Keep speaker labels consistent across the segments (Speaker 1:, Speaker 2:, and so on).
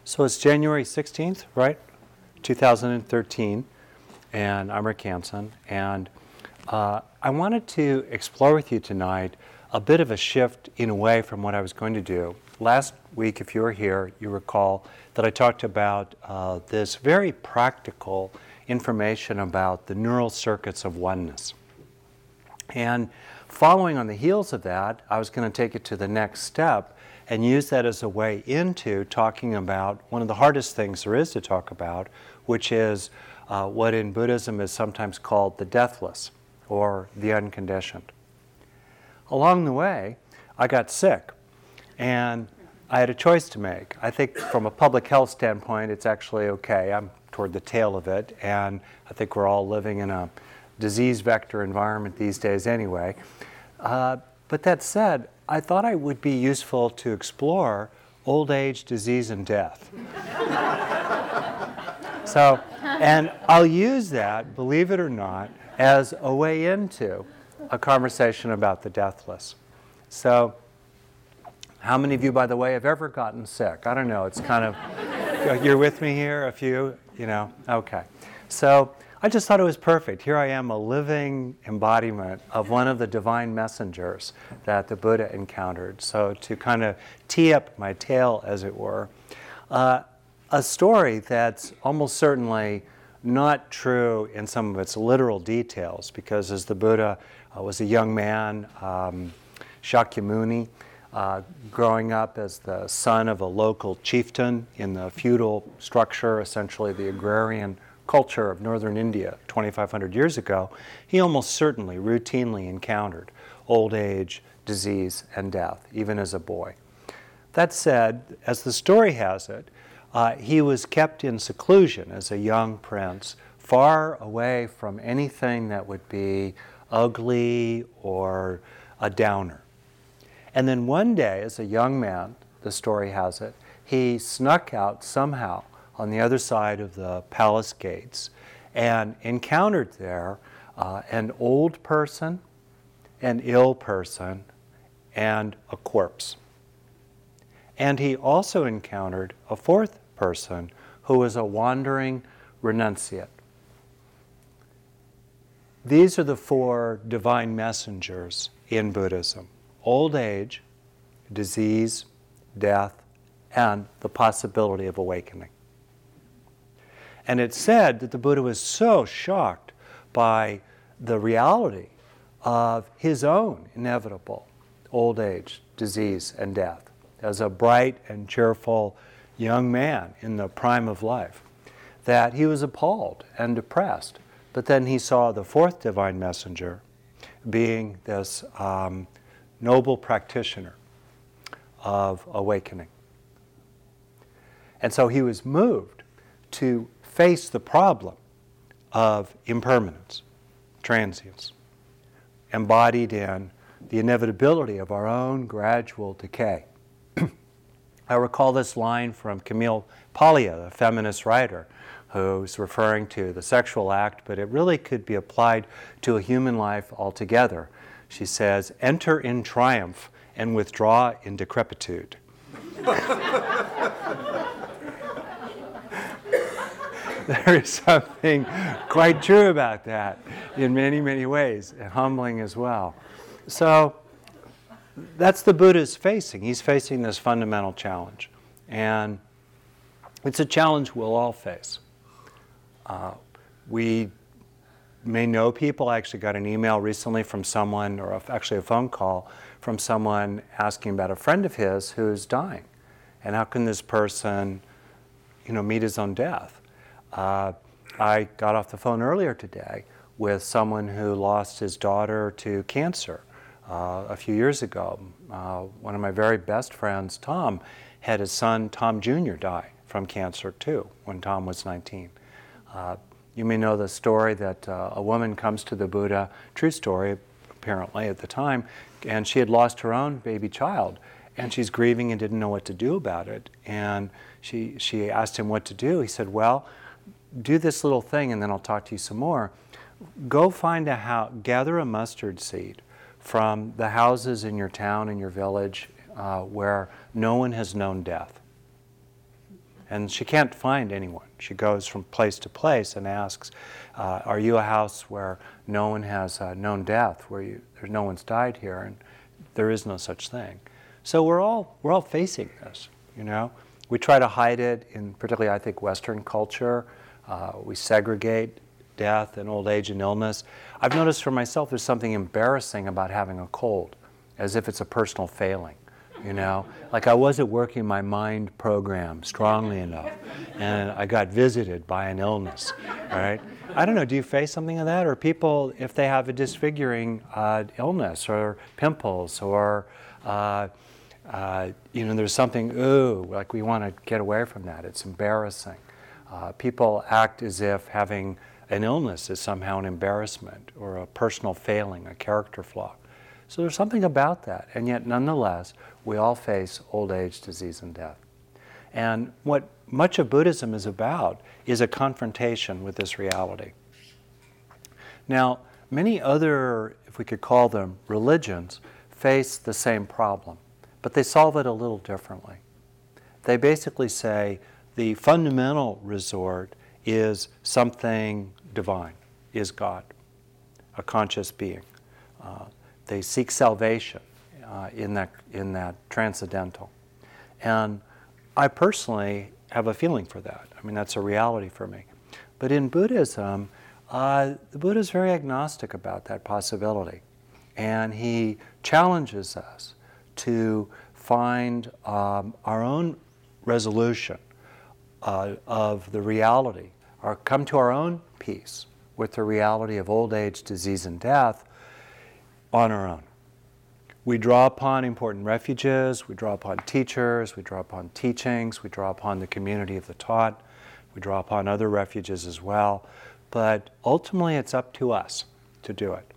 Speaker 1: So it's January 16th, right? 2013, and I'm Rick Hansen, and I wanted to explore with you tonight a bit of a shift in a way from what I was going to do. Last week, if you were here, you recall that I talked about this very practical information about the neural circuits of oneness. And following on the heels of that, I was going to take it to the next step and use that as a way into talking about one of the hardest things there is to talk about, which is what in Buddhism is sometimes called the deathless, or the unconditioned. Along the way, I got sick, and I had a choice to make. I think from a public health standpoint, it's actually okay. I'm toward the tail of it, and I think we're all living in a disease vector environment these days anyway. But that said, I thought it would be useful to explore old age, disease, and death. And I'll use that, believe it or not, as a way into a conversation about the deathless. So, how many of you, by the way, have ever gotten sick? I don't know, it's kind of, you're with me here, a few, okay. So, I just thought it was perfect. Here I am, a living embodiment of one of the divine messengers that the Buddha encountered. So to kind of tee up my tale, as it were, a story that's almost certainly not true in some of its literal details, because as the Buddha was a young man, Shakyamuni, growing up as the son of a local chieftain in the feudal structure, essentially the agrarian culture of northern India 2,500 years ago, he almost certainly routinely encountered old age, disease, and death, even as a boy. That said, as the story has it, he was kept in seclusion as a young prince, far away from anything that would be ugly or a downer. And then one day, as a young man, the story has it, he snuck out somehow on the other side of the palace gates and encountered there an old person, an ill person, and a corpse. And he also encountered a fourth person who was a wandering renunciate. These are the four divine messengers in Buddhism: old age, disease, death, and the possibility of awakening. And it's said that the Buddha was so shocked by the reality of his own inevitable old age, disease, and death, as a bright and cheerful young man in the prime of life, that he was appalled and depressed. But then he saw the fourth divine messenger being this noble practitioner of awakening. And so he was moved to face the problem of impermanence, transience, embodied in the inevitability of our own gradual decay. I recall this line from Camille Paglia, a feminist writer, who's referring to the sexual act, but it really could be applied to a human life altogether. She says, "Enter in triumph and withdraw in decrepitude." There is something quite true about that in many, many ways, and humbling as well. So that's the Buddha's facing. He's facing this fundamental challenge. And it's a challenge we'll all face. We may know people. I actually got an email recently from someone, or actually a phone call from someone asking about a friend of his who's dying. And how can this person, meet his own death? I got off the phone earlier today with someone who lost his daughter to cancer a few years ago. One of my very best friends, Tom, had his son, Tom Jr., die from cancer too when Tom was 19. You may know the story that a woman comes to the Buddha, true story apparently at the time, and she had lost her own baby child, and she's grieving and didn't know what to do about it. And she asked him what to do. He said, "Well, do this little thing and then I'll talk to you some more. Go find a house, gather a mustard seed from the houses in your town, in your village, where no one has known death. And she can't find anyone. She goes from place to place and asks, are you a house where no one has known death, where there's no one's died here, and there is no such thing. So we're all facing this, you know. We try to hide it in particularly, I think, Western culture. We segregate death and old age and illness. I've noticed for myself there's something embarrassing about having a cold, as if it's a personal failing. You know, like I wasn't working my mind program strongly enough, and I got visited by an illness, right? I don't know, do you face something of that? Or people, if they have a disfiguring illness or pimples or, you know, there's something, ooh, like we want to get away from that. It's embarrassing. People act as if having an illness is somehow an embarrassment or a personal failing, a character flaw. So there's something about that, and yet nonetheless, we all face old age, disease, and death. And what much of Buddhism is about is a confrontation with this reality. Now, many other, if we could call them religions, face the same problem, but they solve it a little differently. They basically say the fundamental resort is something divine, is God, a conscious being. They seek salvation in that transcendental. And I personally have a feeling for that. I mean, that's a reality for me. But in Buddhism, the Buddha is very agnostic about that possibility. And he challenges us to find our own resolution of the reality, or come to our own peace with the reality of old age, disease, and death on our own. We draw upon important refuges, we draw upon teachers, we draw upon teachings, we draw upon the community of the taught, we draw upon other refuges as well, but ultimately it's up to us to do it.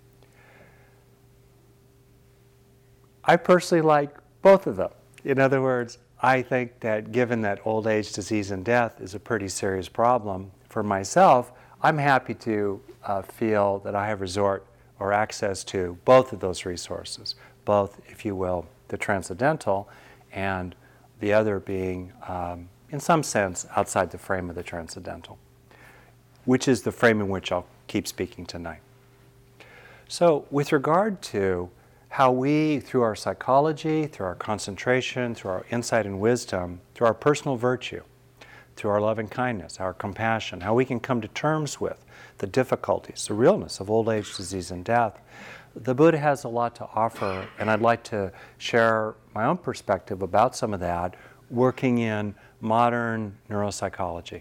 Speaker 1: I personally like both of them. In other words, I think that given that old age, disease, and death is a pretty serious problem for myself, I'm happy to feel that I have resort or access to both of those resources, both, if you will, the transcendental and the other being, in some sense, outside the frame of the transcendental, which is the frame in which I'll keep speaking tonight. So with regard to how we, through our psychology, through our concentration, through our insight and wisdom, through our personal virtue, through our loving kindness, our compassion, how we can come to terms with the difficulties, the realness of old age, disease, and death, the Buddha has a lot to offer, and I'd like to share my own perspective about some of that, working in modern neuropsychology.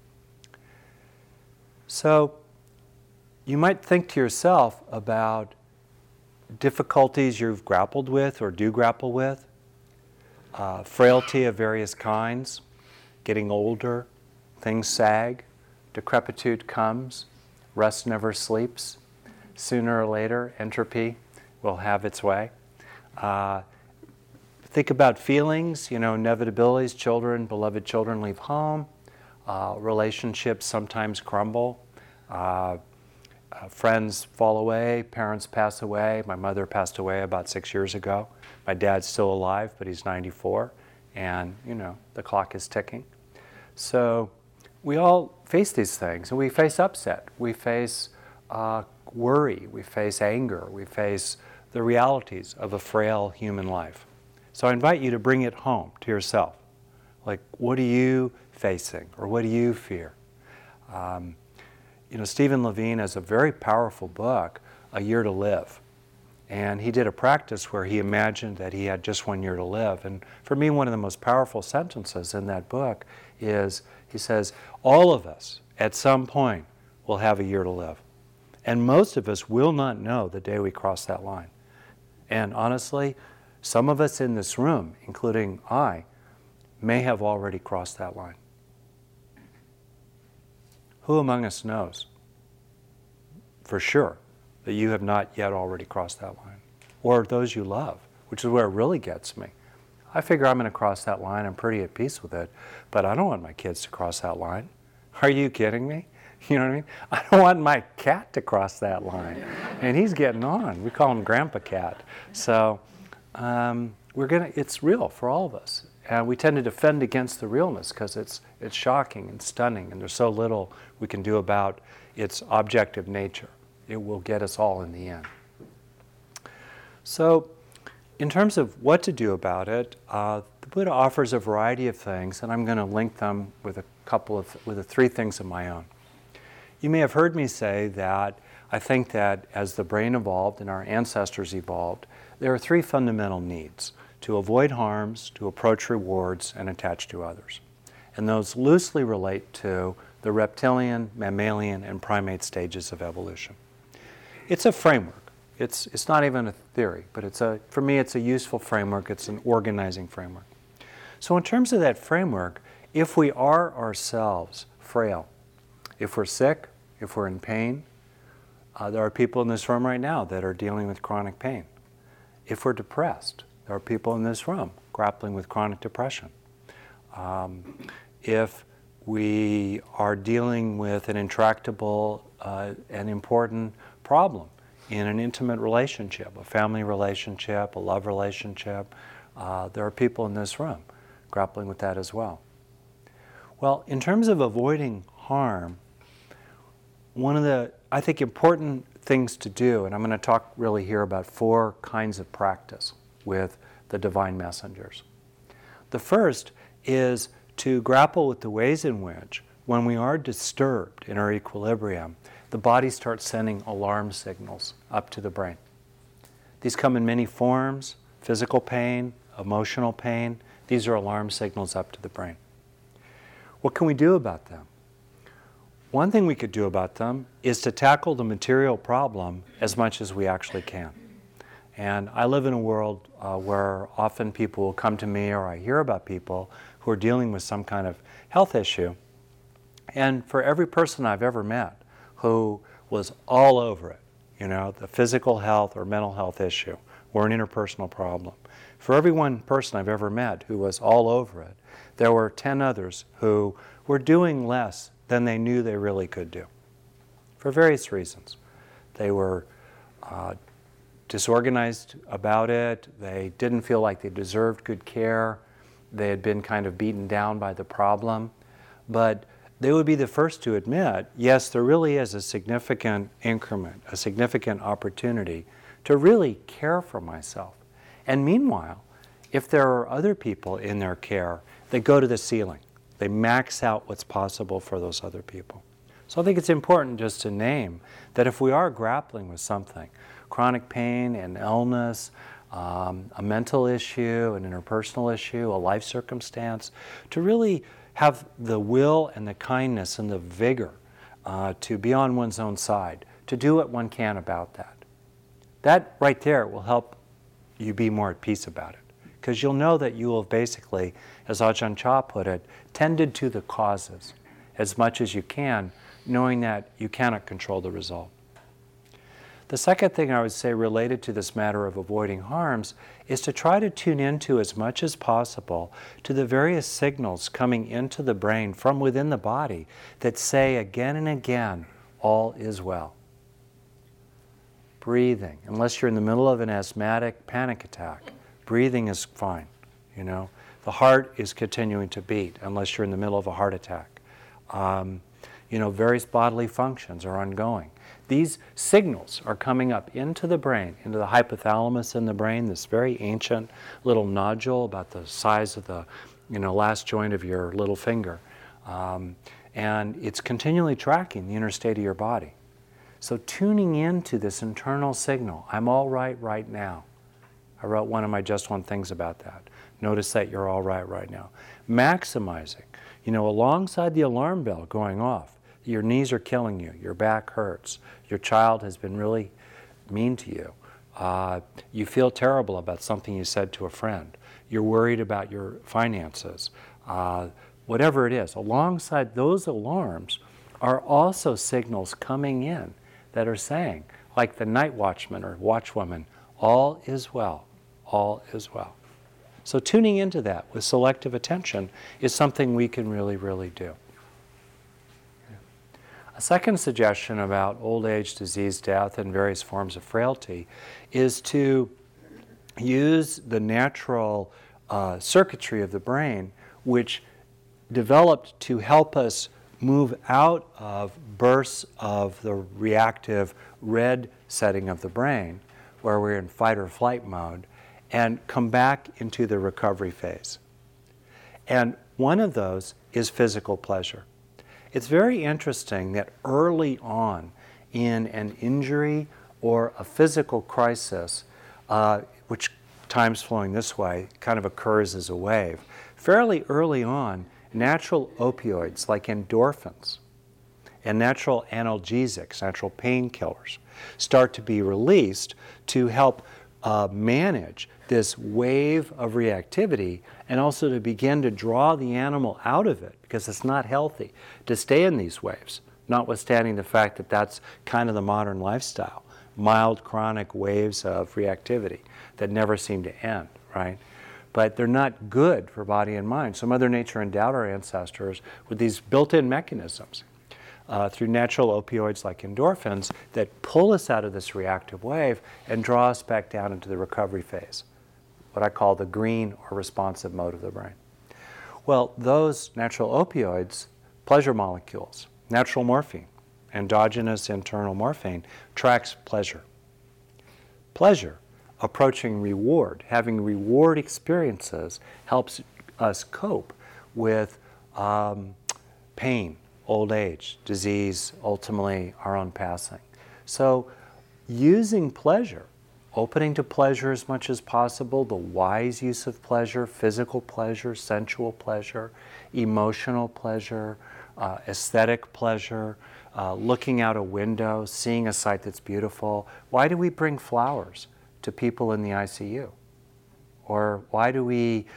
Speaker 1: So you might think to yourself about difficulties you've grappled with or do grapple with, frailty of various kinds, getting older, things sag, decrepitude comes, rest never sleeps. Sooner or later, entropy will have its way. Think about feelings, you know, inevitabilities, children, beloved children leave home, relationships sometimes crumble, friends fall away, parents pass away. My mother passed away about 6 years ago. My dad's still alive, but he's 94, and, you know, the clock is ticking. So we all face these things, and we face upset. We face worry. We face anger. We face the realities of a frail human life. So I invite you to bring it home to yourself. Like, what are you facing, or what do you fear? You know, Stephen Levine has a very powerful book, A Year to Live. And he did a practice where he imagined that he had just 1 year to live. And for me, one of the most powerful sentences in that book is, he says, all of us at some point will have a year to live. And most of us will not know the day we cross that line. And honestly, some of us in this room, including I, may have already crossed that line. Who among us knows for sure that you have not yet already crossed that line? Or those you love, which is where it really gets me. I figure I'm going to cross that line. I'm pretty at peace with it, but I don't want my kids to cross that line. Are you kidding me? You know what I mean? I don't want my cat to cross that line. And he's getting on. We call him Grandpa Cat. So it's real for all of us. And we tend to defend against the realness because it's shocking and stunning, and there's so little we can do about its objective nature. It will get us all in the end. So, in terms of what to do about it, the Buddha offers a variety of things, and I'm going to link them with with three things of my own. You may have heard me say that I think that as the brain evolved and our ancestors evolved, there are three fundamental needs: to avoid harms, to approach rewards, and attach to others. And those loosely relate to the reptilian, mammalian, and primate stages of evolution. It's a framework. It's not even a theory, but for me it's a useful framework. It's an organizing framework. So in terms of that framework, if we are ourselves frail, if we're sick, if we're in pain, there are people in this room right now that are dealing with chronic pain. If we're depressed, there are people in this room grappling with chronic depression. If we are dealing with an intractable and important problem in an intimate relationship, a family relationship, a love relationship, there are people in this room grappling with that as well. Well, in terms of avoiding harm, one of the, I think, important things to do, and I'm going to talk really here about 4 kinds of practice with the divine messengers. The first is to grapple with the ways in which, when we are disturbed in our equilibrium, the body starts sending alarm signals up to the brain. These come in many forms: physical pain, emotional pain. These are alarm signals up to the brain. What can we do about them? One thing we could do about them is to tackle the material problem as much as we actually can. And I live in a world where often people will come to me, or I hear about people who are dealing with some kind of health issue. And for every person I've ever met who was all over it, the physical health or mental health issue or an interpersonal problem, for every one person I've ever met who was all over it, there were 10 others who were doing less than they knew they really could do, for various reasons. They were disorganized about it. They didn't feel like they deserved good care. They had been kind of beaten down by the problem. But they would be the first to admit, yes, there really is a significant increment, a significant opportunity to really care for myself. And meanwhile, if there are other people in their care, they go to the ceiling. They max out what's possible for those other people. So I think it's important just to name that if we are grappling with something, chronic pain and illness, a mental issue, an interpersonal issue, a life circumstance, to really have the will and the kindness and the vigor to be on one's own side, to do what one can about that. That right there will help you be more at peace about it, because you'll know that you will have basically, as Ajahn Chah put it, tended to the causes as much as you can, knowing that you cannot control the result. The second thing I would say related to this matter of avoiding harms is to try to tune into as much as possible to the various signals coming into the brain from within the body that say again and again, all is well. Breathing, unless you're in the middle of an asthmatic panic attack, breathing is fine, The heart is continuing to beat unless you're in the middle of a heart attack. Various bodily functions are ongoing. These signals are coming up into the brain, into the hypothalamus in the brain, this very ancient little nodule about the size of the last joint of your little finger. And it's continually tracking the inner state of your body. So tuning into this internal signal, I'm all right now. I wrote one of my Just One things about that. Notice that you're all right now. Maximizing, alongside the alarm bell going off, your knees are killing you, your back hurts, your child has been really mean to you, you feel terrible about something you said to a friend, you're worried about your finances, whatever it is, alongside those alarms are also signals coming in that are saying, like the night watchman or watchwoman, all is well, all is well. So tuning into that with selective attention is something we can really, really do. A second suggestion about old age, disease, death, and various forms of frailty is to use the natural circuitry of the brain which developed to help us move out of bursts of the reactive red setting of the brain, where we're in fight or flight mode, and come back into the recovery phase. And one of those is physical pleasure. It's very interesting that early on in an injury or a physical crisis, which time's flowing this way, kind of occurs as a wave, fairly early on, natural opioids like endorphins and natural analgesics, natural painkillers, start to be released to help manage this wave of reactivity, and also to begin to draw the animal out of it, because it's not healthy to stay in these waves, notwithstanding the fact that that's kind of the modern lifestyle, mild chronic waves of reactivity that never seem to end, right? But they're not good for body and mind. So Mother Nature endowed our ancestors with these built-in mechanisms through natural opioids like endorphins that pull us out of this reactive wave and draw us back down into the recovery phase, what I call the green or responsive mode of the brain. Well, those natural opioids, pleasure molecules, natural morphine, endogenous internal morphine, tracks pleasure. Pleasure, approaching reward, having reward experiences, helps us cope with pain, old age, disease, ultimately our own passing. So using pleasure, opening to pleasure as much as possible, the wise use of pleasure, physical pleasure, sensual pleasure, emotional pleasure, aesthetic pleasure, looking out a window, seeing a sight that's beautiful. Why do we bring flowers to people in the ICU? Or why do we,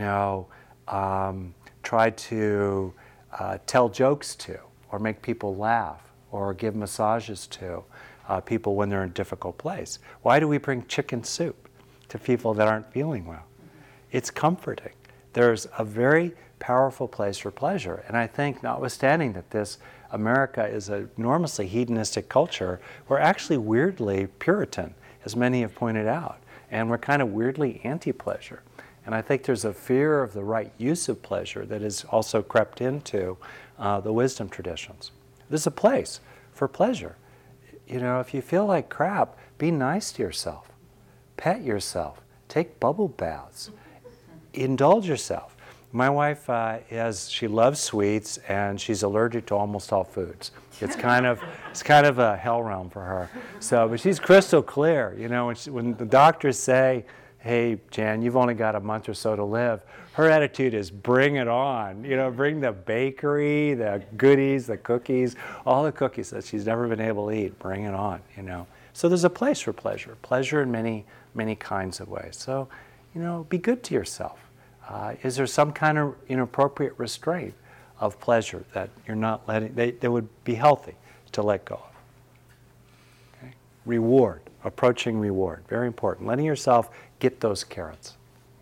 Speaker 1: try to tell jokes to, or make people laugh, or give massages to people when they're in a difficult place? Why do we bring chicken soup to people that aren't feeling well? It's comforting. There's a very powerful place for pleasure. And I think, notwithstanding that this America is an enormously hedonistic culture, we're actually weirdly Puritan, as many have pointed out. And we're kind of weirdly anti-pleasure. And I think there's a fear of the right use of pleasure that has also crept into the wisdom traditions. There's a place for pleasure. If you feel like crap, be nice to yourself. Pet yourself. Take bubble baths. Indulge yourself. My wife she loves sweets, and she's allergic to almost all foods. It's kind of a hell realm for her. But she's crystal clear. When the doctors say, "Hey, Jan, you've only got a month or so to live," her attitude is, "Bring it on." Bring the bakery, the goodies, the cookies, all the cookies that she's never been able to eat. Bring it on. So there's a place for pleasure in many, many kinds of ways. So, be good to yourself. Is there some kind of inappropriate restraint of pleasure that you're not letting, that would be healthy to let go of? Okay. Reward, approaching reward, very important. Letting yourself get those carrots.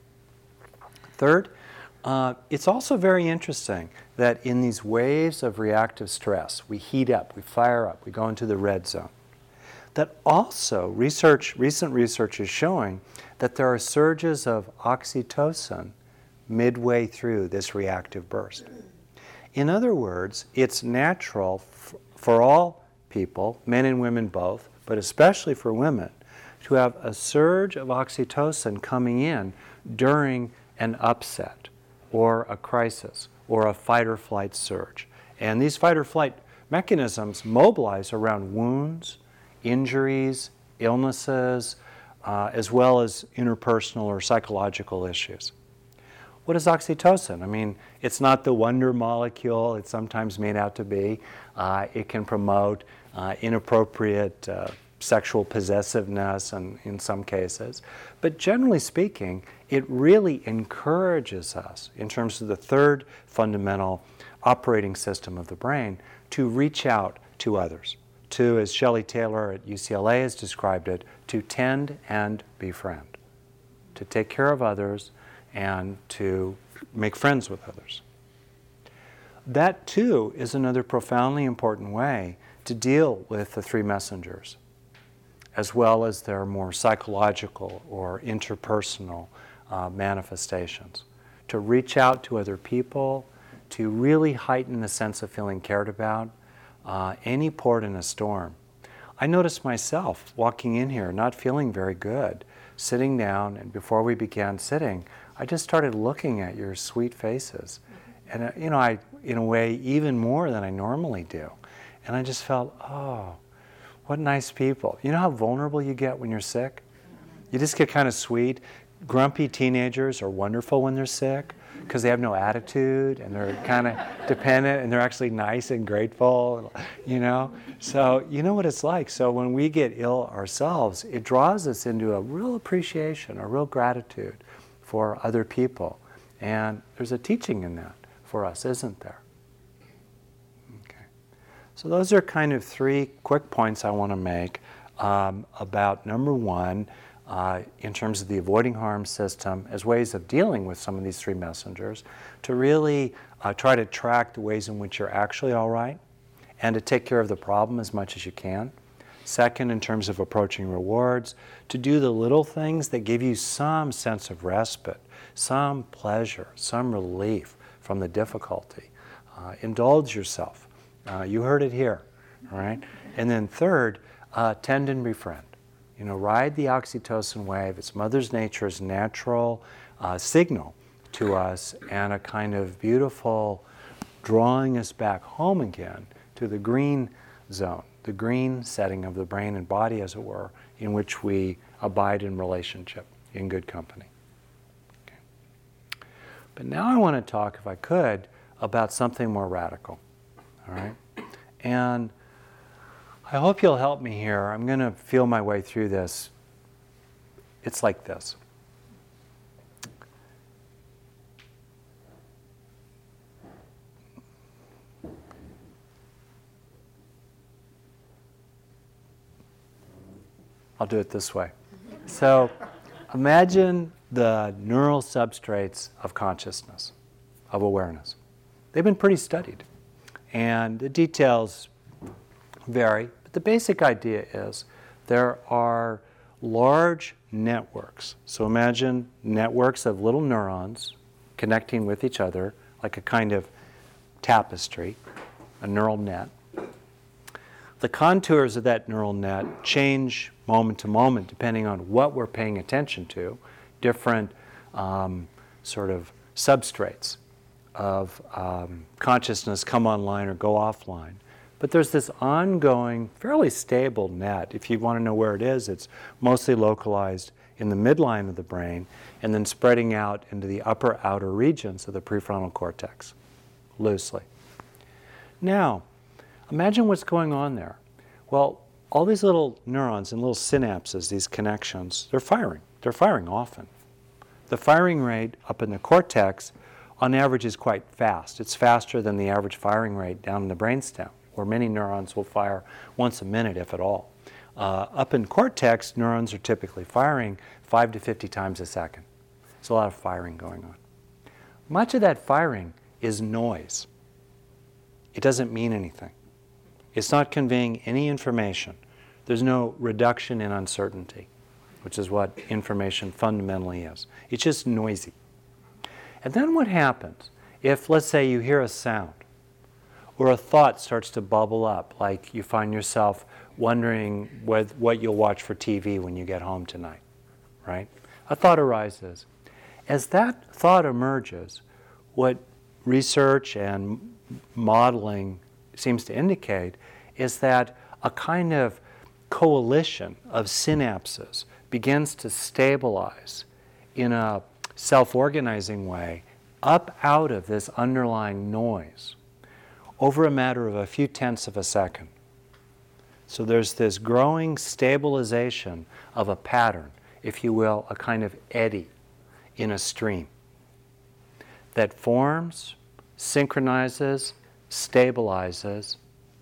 Speaker 1: Third, it's also very interesting that in these waves of reactive stress, we heat up, we fire up, we go into the red zone. That also, recent research is showing that there are surges of oxytocin midway through this reactive burst. In other words, it's natural for all people, men and women both, but especially for women, to have a surge of oxytocin coming in during an upset or a crisis or a fight or flight surge. And these fight or flight mechanisms mobilize around wounds, injuries, illnesses, as well as interpersonal or psychological issues. What is oxytocin? I mean, it's not the wonder molecule it's sometimes made out to be. It can promote inappropriate sexual possessiveness in some cases. But generally speaking, it really encourages us, in terms of the third fundamental operating system of the brain, to reach out to others. To, as Shelley Taylor at UCLA has described it, to tend and befriend. To take care of others and to make friends with others. That, too, is another profoundly important way to deal with the three messengers, as well as their more psychological or interpersonal manifestations. To reach out to other people, to really heighten the sense of feeling cared about, any port in a storm. I noticed myself walking in here not feeling very good, sitting down, and before we began sitting, I just started looking at your sweet faces. And I, in a way, even more than I normally do. And I just felt, oh, what nice people. You know how vulnerable you get when you're sick? You just get kind of sweet. Grumpy teenagers are wonderful when they're sick because they have no attitude and they're kind of dependent and they're actually nice and grateful, you know? So you know what it's like. So when we get ill ourselves, it draws us into a real appreciation, a real gratitude for other people. And there's a teaching in that for us, isn't there? Okay. So those are kind of 3 quick points I want to make about number 1, in terms of the avoiding harm system as ways of dealing with some of these 3 messengers, to really try to track the ways in which you're actually all right and to take care of the problem as much as you can. Second, in terms of approaching rewards, to do the little things that give you some sense of respite, some pleasure, some relief from the difficulty. Indulge yourself. You heard it here, all right? And then third, tend and befriend. You know, ride the oxytocin wave. It's Mother Nature's natural signal to us and a kind of beautiful drawing us back home again to the green zone, the green setting of the brain and body, as it were, in which we abide in relationship, in good company. Okay. But now I want to talk, if I could, about something more radical, all right? And I hope you'll help me here. I'm going to feel my way through this. It's like this. I'll do it this way. So imagine the neural substrates of consciousness, of awareness. They've been pretty studied. And the details vary, but the basic idea is there are large networks. So imagine networks of little neurons connecting with each other like a kind of tapestry, a neural net. The contours of that neural net change moment to moment depending on what we're paying attention to, different sort of substrates of consciousness come online or go offline. But there's this ongoing, fairly stable net. If you want to know where it is, it's mostly localized in the midline of the brain and then spreading out into the upper outer regions of the prefrontal cortex, loosely. Now, imagine what's going on there. Well, all these little neurons and little synapses, these connections, they're firing. They're firing often. The firing rate up in the cortex, on average, is quite fast. It's faster than the average firing rate down in the brainstem, where many neurons will fire once a minute, if at all. Up in cortex, neurons are typically firing 5 to 50 times a second. There's a lot of firing going on. Much of that firing is noise. It doesn't mean anything. It's not conveying any information. There's no reduction in uncertainty, which is what information fundamentally is. It's just noisy. And then what happens if, let's say, you hear a sound or a thought starts to bubble up, like you find yourself wondering what you'll watch for TV when you get home tonight, right? A thought arises. As that thought emerges, what research and modeling seems to indicate is that a kind of coalition of synapses begins to stabilize in a self-organizing way up out of this underlying noise over a matter of a few tenths of a second. So there's this growing stabilization of a pattern, if you will, a kind of eddy in a stream that forms, synchronizes, stabilizes,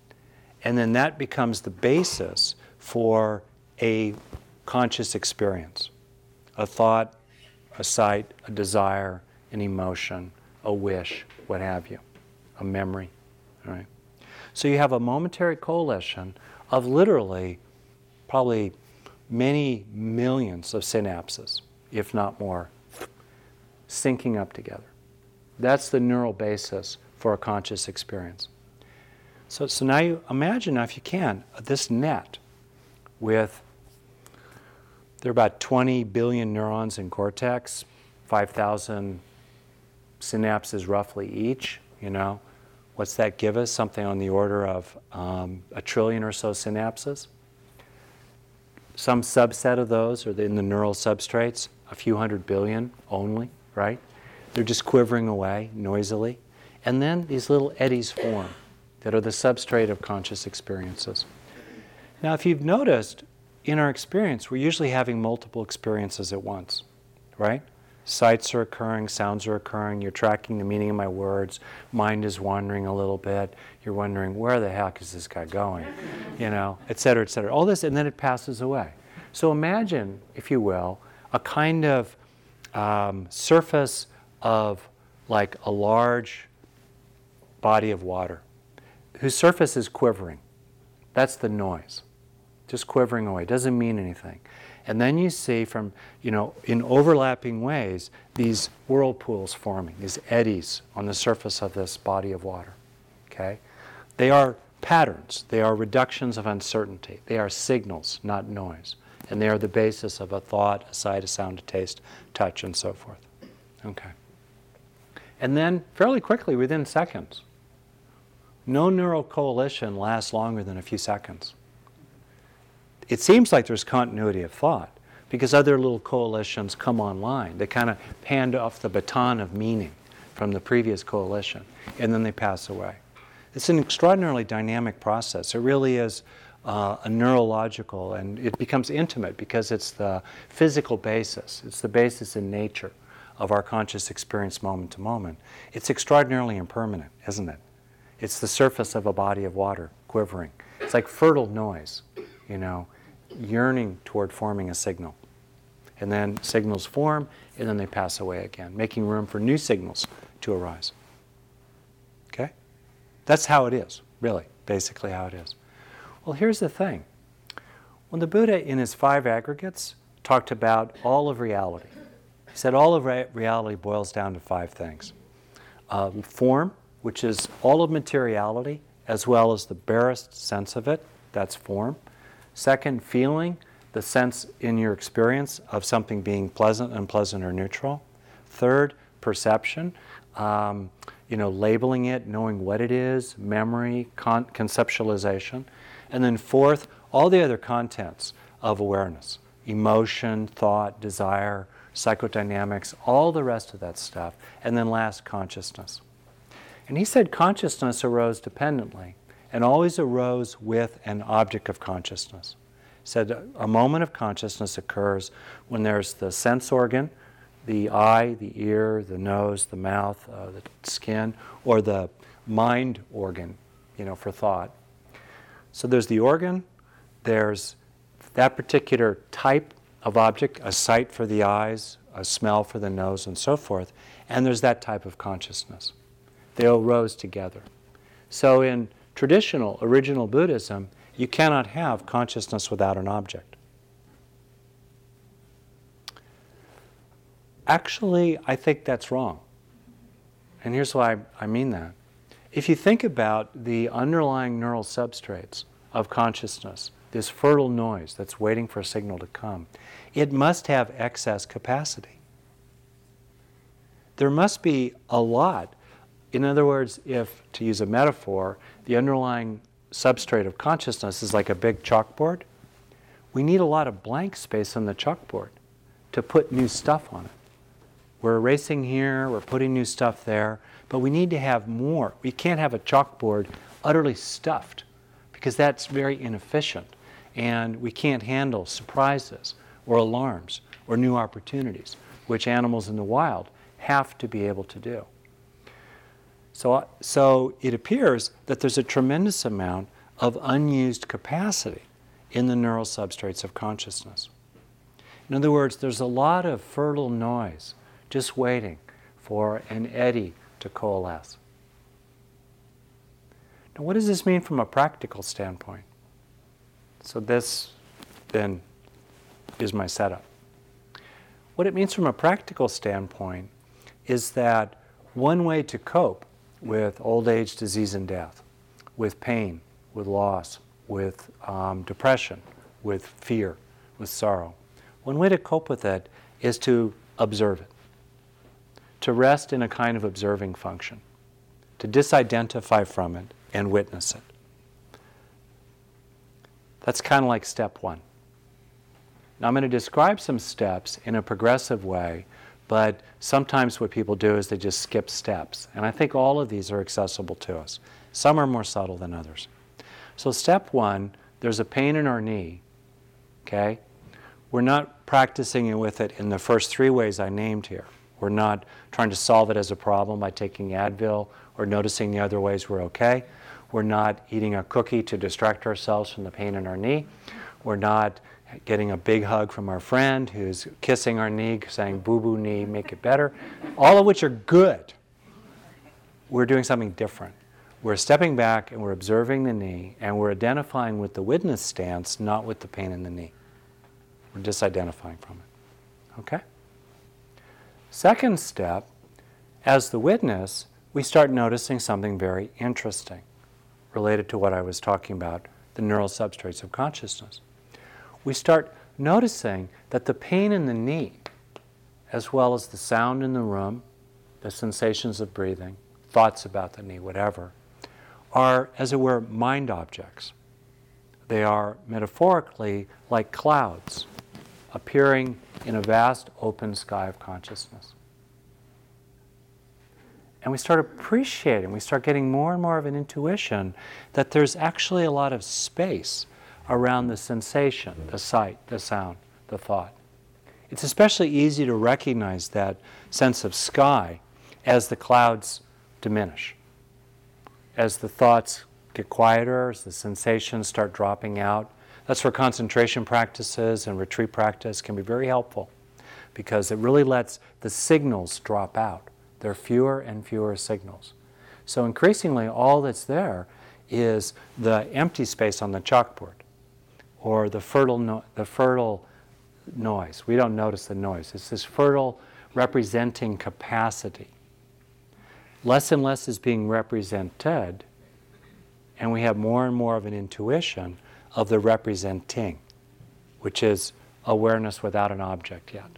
Speaker 1: and then that becomes the basis for a conscious experience, a thought, a sight, a desire, an emotion, a wish, what have you, a memory. Right? So you have a momentary coalition of literally probably many millions of synapses, if not more, syncing up together. That's the neural basis for a conscious experience. So now you imagine, now if you can, this net with, there are about 20 billion neurons in cortex, 5,000 synapses roughly each, you know. What's that give us? Something on the order of a trillion or so synapses. Some subset of those are in the neural substrates, a few hundred billion only, right? They're just quivering away noisily. And then these little eddies form that are the substrate of conscious experiences. Now, if you've noticed, in our experience, we're usually having multiple experiences at once, right? Sights are occurring, sounds are occurring, you're tracking the meaning of my words, mind is wandering a little bit, you're wondering, where the heck is this guy going? You know, et cetera, et cetera. All this, and then it passes away. So imagine, if you will, a kind of surface of like a large body of water whose surface is quivering. That's the noise, just quivering away. Doesn't mean anything. And then you see from, you know, in overlapping ways, these whirlpools forming, these eddies on the surface of this body of water, okay? They are patterns. They are reductions of uncertainty. They are signals, not noise. And they are the basis of a thought, a sight, a sound, a taste, touch, and so forth. Okay. And then, fairly quickly, within seconds, no neural coalition lasts longer than a few seconds. It seems like there's continuity of thought because other little coalitions come online. They kind of hand off the baton of meaning from the previous coalition, and then they pass away. It's an extraordinarily dynamic process. It really is a neurological, and it becomes intimate because it's the physical basis. It's the basis in nature of our conscious experience moment to moment. It's extraordinarily impermanent, isn't it? It's the surface of a body of water quivering. It's like fertile noise, you know, yearning toward forming a signal. And then signals form, and then they pass away again, making room for new signals to arise. Okay? That's how it is, really, basically how it is. Well, here's the thing. When the Buddha, in his 5 aggregates, talked about all of reality, he said all of reality boils down to 5 things. Form, which is all of materiality, as well as the barest sense of it, that's form. Second, feeling, the sense in your experience of something being pleasant, unpleasant, or neutral. Third, perception, labeling it, knowing what it is, memory, conceptualization. And then fourth, all the other contents of awareness, emotion, thought, desire, psychodynamics, all the rest of that stuff. And then last, consciousness. And he said consciousness arose dependently and always arose with an object of consciousness. He said a moment of consciousness occurs when there's the sense organ, the eye, the ear, the nose, the mouth, the skin, or the mind organ, for thought. So there's the organ, there's that particular type of object, a sight for the eyes, a smell for the nose, and so forth, and there's that type of consciousness. They all rose together. So in traditional, original Buddhism, you cannot have consciousness without an object. Actually, I think that's wrong. And here's why I mean that. If you think about the underlying neural substrates of consciousness, this fertile noise that's waiting for a signal to come, it must have excess capacity. There must be a lot. In other words, if, to use a metaphor, the underlying substrate of consciousness is like a big chalkboard, we need a lot of blank space on the chalkboard to put new stuff on it. We're erasing here, we're putting new stuff there, but we need to have more. We can't have a chalkboard utterly stuffed because that's very inefficient, and we can't handle surprises or alarms or new opportunities, which animals in the wild have to be able to do. So it appears that there's a tremendous amount of unused capacity in the neural substrates of consciousness. In other words, there's a lot of fertile noise just waiting for an eddy to coalesce. Now, what does this mean from a practical standpoint? So this then is my setup. What it means from a practical standpoint is that one way to cope with old age, disease, and death, with pain, with loss, with depression, with fear, with sorrow, one way to cope with it is to observe it, to rest in a kind of observing function, to disidentify from it and witness it. That's kind of like step one. Now I'm going to describe some steps in a progressive way, but sometimes what people do is they just skip steps. And I think all of these are accessible to us. Some are more subtle than others. So step one, there's a pain in our knee, okay? We're not practicing with it in the first three ways I named here. We're not trying to solve it as a problem by taking Advil or noticing the other ways we're okay. We're not eating a cookie to distract ourselves from the pain in our knee. We're not getting a big hug from our friend who's kissing our knee, saying, boo-boo knee, make it better. All of which are good. We're doing something different. We're stepping back and we're observing the knee and we're identifying with the witness stance, not with the pain in the knee. We're disidentifying from it. Okay? Second step, as the witness, we start noticing something very interesting related to what I was talking about, the neural substrates of consciousness. We start noticing that the pain in the knee, as well as the sound in the room, the sensations of breathing, thoughts about the knee, whatever, are, as it were, mind objects. They are metaphorically like clouds appearing in a vast open sky of consciousness. And we start appreciating, we start getting more and more of an intuition that there's actually a lot of space around the sensation, the sight, the sound, the thought. It's especially easy to recognize that sense of sky as the clouds diminish, as the thoughts get quieter, as the sensations start dropping out. That's where concentration practices and retreat practice can be very helpful, because it really lets the signals drop out. There are fewer and fewer signals. So increasingly all that's there is the empty space on the chalkboard, or the fertile noise. We don't notice the noise. It's this fertile representing capacity. Less and less is being represented, and we have more and more of an intuition of the representing, which is awareness without an object yet.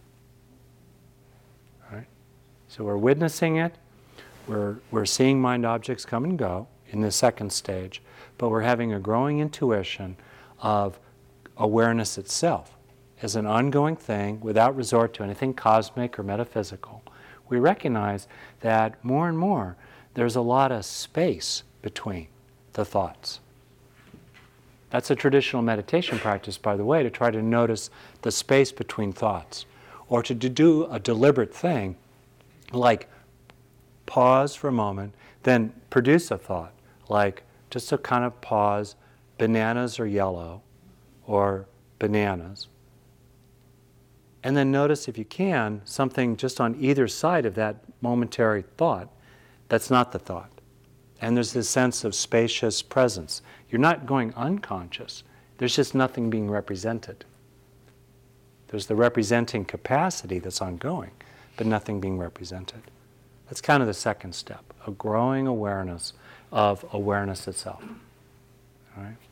Speaker 1: Right? So we're witnessing it, we're seeing mind objects come and go in the second stage, but we're having a growing intuition of awareness itself as an ongoing thing without resort to anything cosmic or metaphysical. We recognize that more and more there's a lot of space between the thoughts. That's a traditional meditation practice, by the way, to try to notice the space between thoughts, or to do a deliberate thing like pause for a moment, then produce a thought, like just to kind of pause, bananas are yellow, or bananas. And then notice, if you can, something just on either side of that momentary thought that's not the thought. And there's this sense of spacious presence. You're not going unconscious. There's just nothing being represented. There's the representing capacity that's ongoing, but nothing being represented. That's kind of the second step, a growing awareness of awareness itself. All right?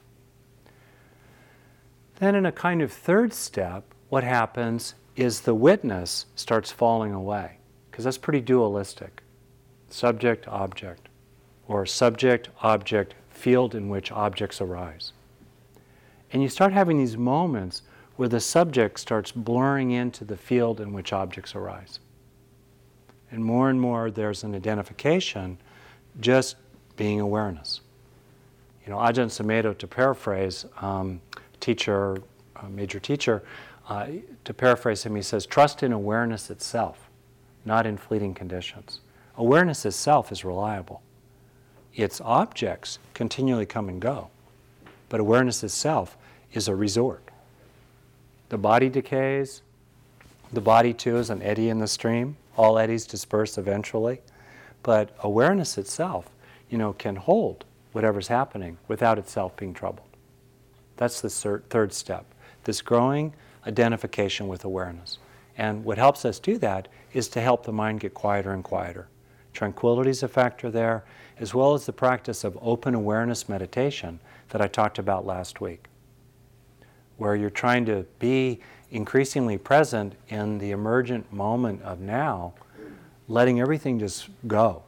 Speaker 1: Then in a kind of third step, what happens is the witness starts falling away, because that's pretty dualistic. Subject, object, or subject, object, field in which objects arise. And you start having these moments where the subject starts blurring into the field in which objects arise. And more there's an identification just being awareness. You know, Ajahn Sumedho, to paraphrase, major teacher, to paraphrase him, he says, trust in awareness itself, not in fleeting conditions. Awareness itself is reliable. Its objects continually come and go, but awareness itself is a resort. The body decays. The body, too, is an eddy in the stream. All eddies disperse eventually. But awareness itself, can hold whatever's happening without itself being troubled. That's the third step, this growing identification with awareness. And what helps us do that is to help the mind get quieter and quieter. Tranquility is a factor there, as well as the practice of open awareness meditation that I talked about last week, where you're trying to be increasingly present in the emergent moment of now, letting everything just go,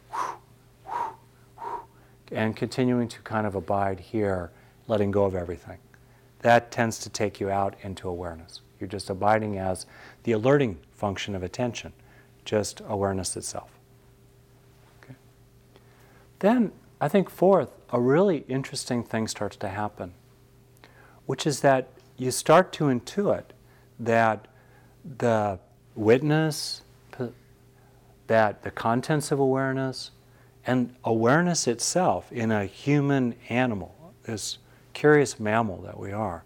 Speaker 1: and continuing to kind of abide here, letting go of everything. That tends to take you out into awareness. You're just abiding as the alerting function of attention, just awareness itself. Okay. Then, I think fourth, a really interesting thing starts to happen, which is that you start to intuit that the witness, that the contents of awareness, and awareness itself in a human animal, this curious mammal that we are,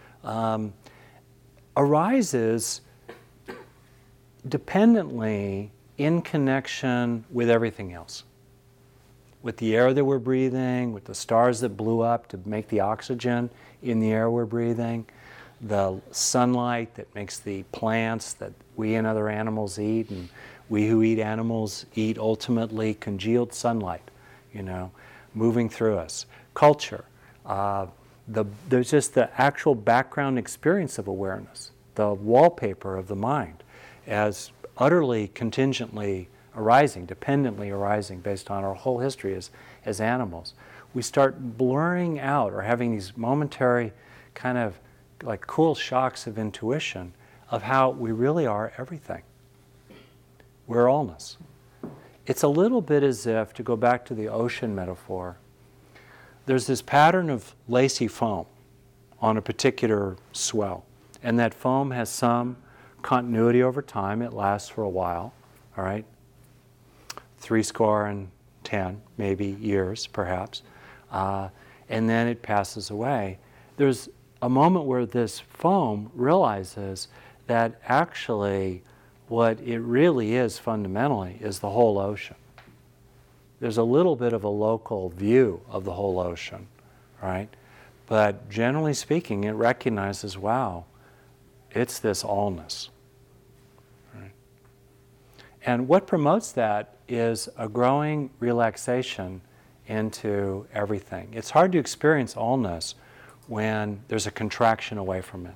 Speaker 1: arises dependently in connection with everything else. With the air that we're breathing, with the stars that blew up to make the oxygen in the air we're breathing, the sunlight that makes the plants that we and other animals eat, and we who eat animals eat ultimately congealed sunlight, moving through us. Culture, there's just the actual background experience of awareness, the wallpaper of the mind, as utterly contingently arising, dependently arising based on our whole history as animals. We start blurring out or having these momentary kind of like cool shocks of intuition of how we really are everything. We're allness. It's a little bit as if, to go back to the ocean metaphor, there's this pattern of lacy foam on a particular swell. And that foam has some continuity over time. It lasts for a while, all right? 70 maybe years, perhaps. And then it passes away. There's a moment where this foam realizes that actually what it really is fundamentally is the whole ocean. There's a little bit of a local view of the whole ocean, right? But generally speaking, it recognizes, wow, it's this allness. Right? And what promotes that is a growing relaxation into everything. It's hard to experience allness when there's a contraction away from it.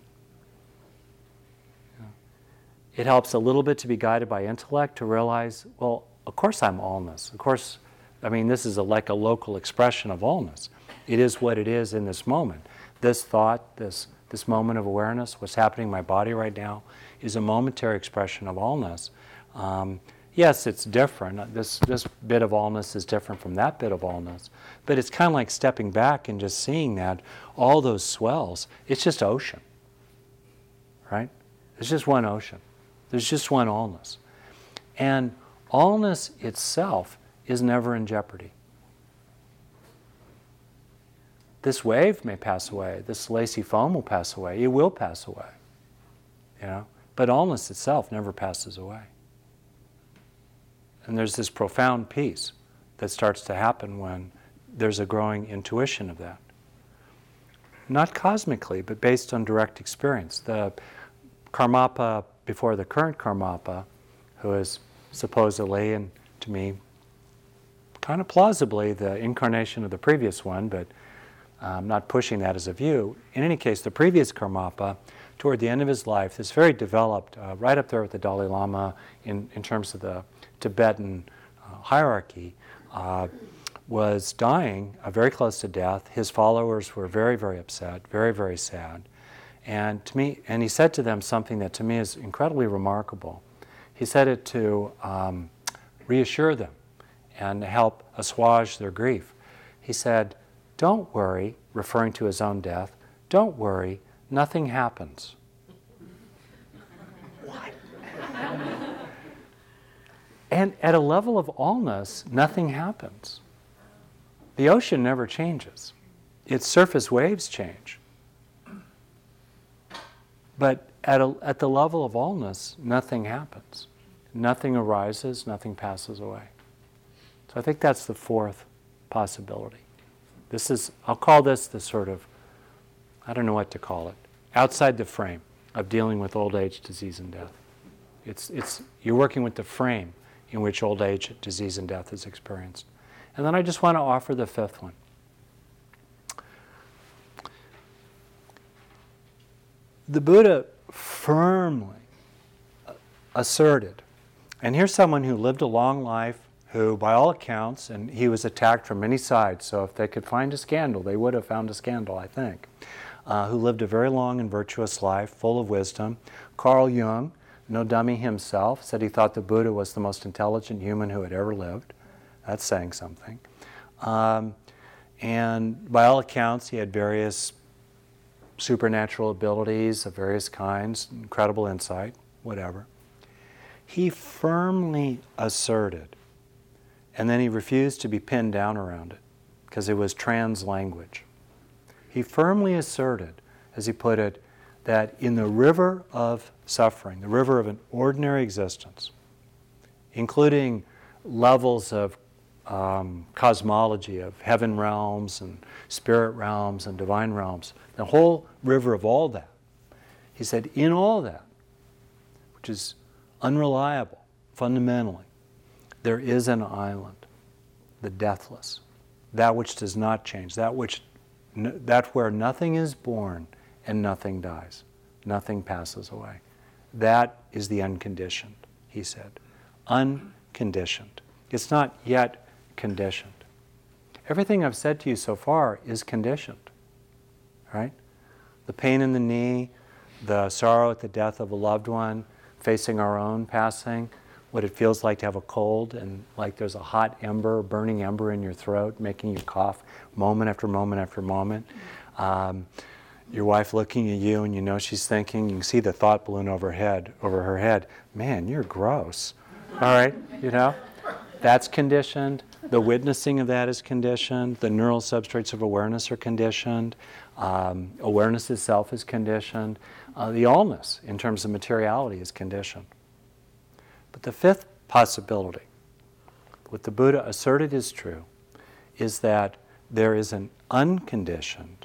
Speaker 1: It helps a little bit to be guided by intellect to realize, well, of course I'm allness. Of course, this is like a local expression of allness. It is what it is in this moment. This thought, this moment of awareness, what's happening in my body right now, is a momentary expression of allness. Yes, it's different. This bit of allness is different from that bit of allness. But it's kind of like stepping back and just seeing that all those swells, it's just ocean. Right? It's just one ocean. There's just one allness. And allness itself is never in jeopardy. This wave may pass away. This lacy foam will pass away. It will pass away. But allness itself never passes away. And there's this profound peace that starts to happen when there's a growing intuition of that. Not cosmically, but based on direct experience. The Karmapa before the current Karmapa, who is supposedly, and to me, kind of plausibly, the incarnation of the previous one, but I'm not pushing that as a view. In any case, the previous Karmapa, toward the end of his life, this very developed, right up there with the Dalai Lama in terms of the Tibetan hierarchy, was dying, very close to death. His followers were very, very upset, very, very sad. And to me, and he said to them something that to me is incredibly remarkable. He said it to reassure them and help assuage their grief. He said, "Don't worry," referring to his own death, "don't worry, nothing happens." What? And at a level of allness, nothing happens. The ocean never changes. Its surface waves change. But at the level of allness, nothing happens. Nothing arises, nothing passes away. So I think that's the fourth possibility. I'll call this the sort of, I don't know what to call it, outside the frame of dealing with old age, disease, and death. You're working with the frame in which old age, disease, and death is experienced. And then I just want to offer the fifth one. The Buddha firmly asserted, and here's someone who lived a long life, who by all accounts, and he was attacked from many sides, so if they could find a scandal, they would have found a scandal, I think, who lived a very long and virtuous life, full of wisdom. Carl Jung, no dummy himself, said he thought the Buddha was the most intelligent human who had ever lived. That's saying something. And by all accounts, he had various supernatural abilities of various kinds, incredible insight, whatever. He firmly asserted, and then he refused to be pinned down around it, because it was trans language. He firmly asserted, as he put it, that in the river of suffering, the river of an ordinary existence, including levels of cosmology, of heaven realms and spirit realms and divine realms, the whole river of all that, he said, in all that, which is unreliable fundamentally, there is an island, the deathless, that which does not change, that where nothing is born and nothing dies, nothing passes away. That is the unconditioned, he said. Unconditioned. It's not yet conditioned. Everything I've said to you so far is conditioned, right? The pain in the knee, the sorrow at the death of a loved one, facing our own passing, what it feels like to have a cold and like there's a hot ember, burning ember in your throat, making you cough moment after moment after moment. Your wife looking at you and you know she's thinking, you can see the thought balloon over her head, man, you're gross. All right, you know? That's conditioned. The witnessing of that is conditioned. The neural substrates of awareness are conditioned. Awareness itself is conditioned. The allness, in terms of materiality, is conditioned. But the fifth possibility, what the Buddha asserted is true, is that there is an unconditioned,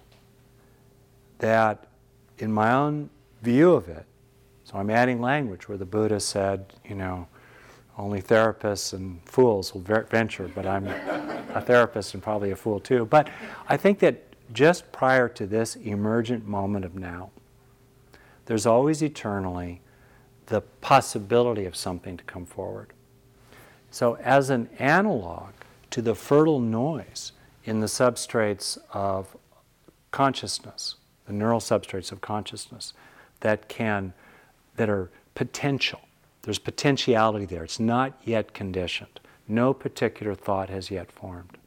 Speaker 1: that in my own view of it, so I'm adding language where the Buddha said, you know, only therapists and fools will venture, but I'm a therapist and probably a fool too. But I think that just prior to this emergent moment of now, there's always eternally the possibility of something to come forward. So as an analog to the fertile noise in the substrates of consciousness, the neural substrates of consciousness, that are potential. There's potentiality there. It's not yet conditioned. No particular thought has yet formed.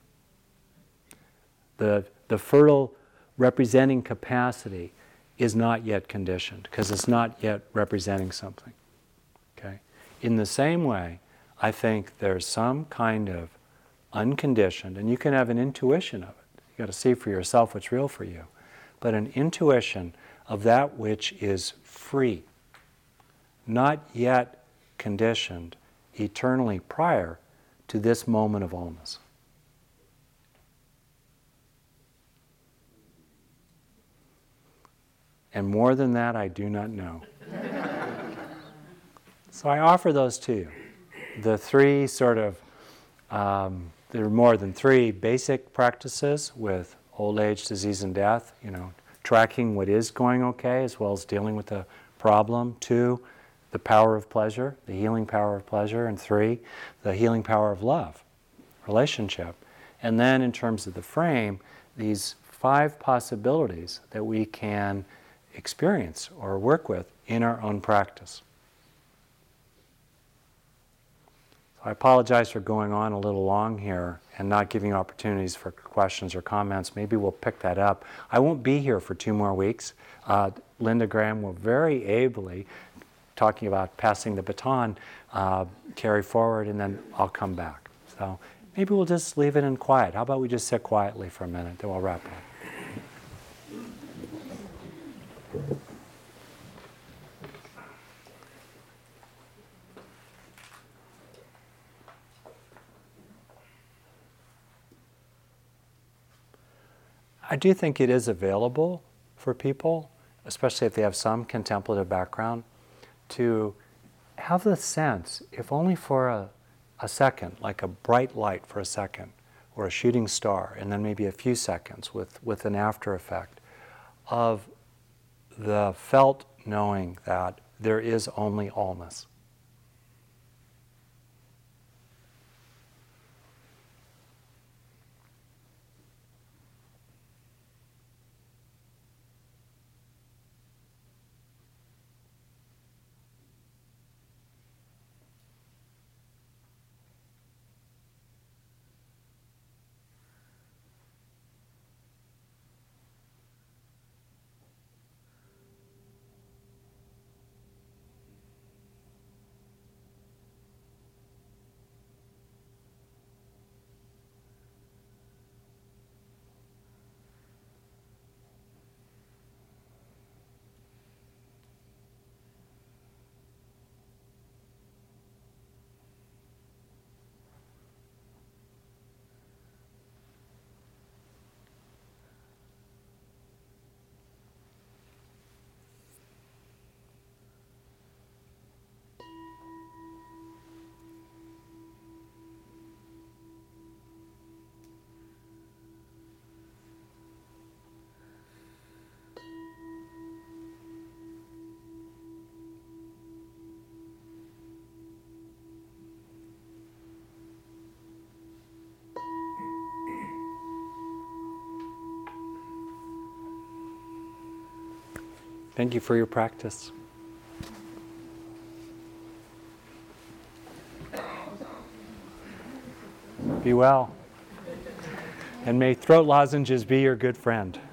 Speaker 1: The fertile representing capacity is not yet conditioned because it's not yet representing something. Okay? In the same way, I think there's some kind of unconditioned, and you can have an intuition of it. You've got to see for yourself what's real for you. But an intuition of that which is free, not yet conditioned, eternally prior to this moment of allness. And more than that, I do not know. So I offer those to you. The three sort of, there are more than three basic practices with old age, disease, and death. You know, tracking what is going okay as well as dealing with the problem. 2, the power of pleasure, the healing power of pleasure. And 3, the healing power of love, relationship. And then in terms of the frame, these 5 possibilities that we can experience or work with in our own practice. So I apologize for going on a little long here and not giving opportunities for questions or comments. Maybe we'll pick that up. I won't be here for 2 more weeks. Linda Graham will very ably, talking about passing the baton, carry forward, and then I'll come back. So maybe we'll just leave it in quiet. How about we just sit quietly for a minute, then we'll wrap up. I do think it is available for people, especially if they have some contemplative background, to have the sense, if only for a second, like a bright light for a second, or a shooting star, and then maybe a few seconds with an after effect, of the felt knowing that there is only allness. Thank you for your practice. Be well. And may throat lozenges be your good friend.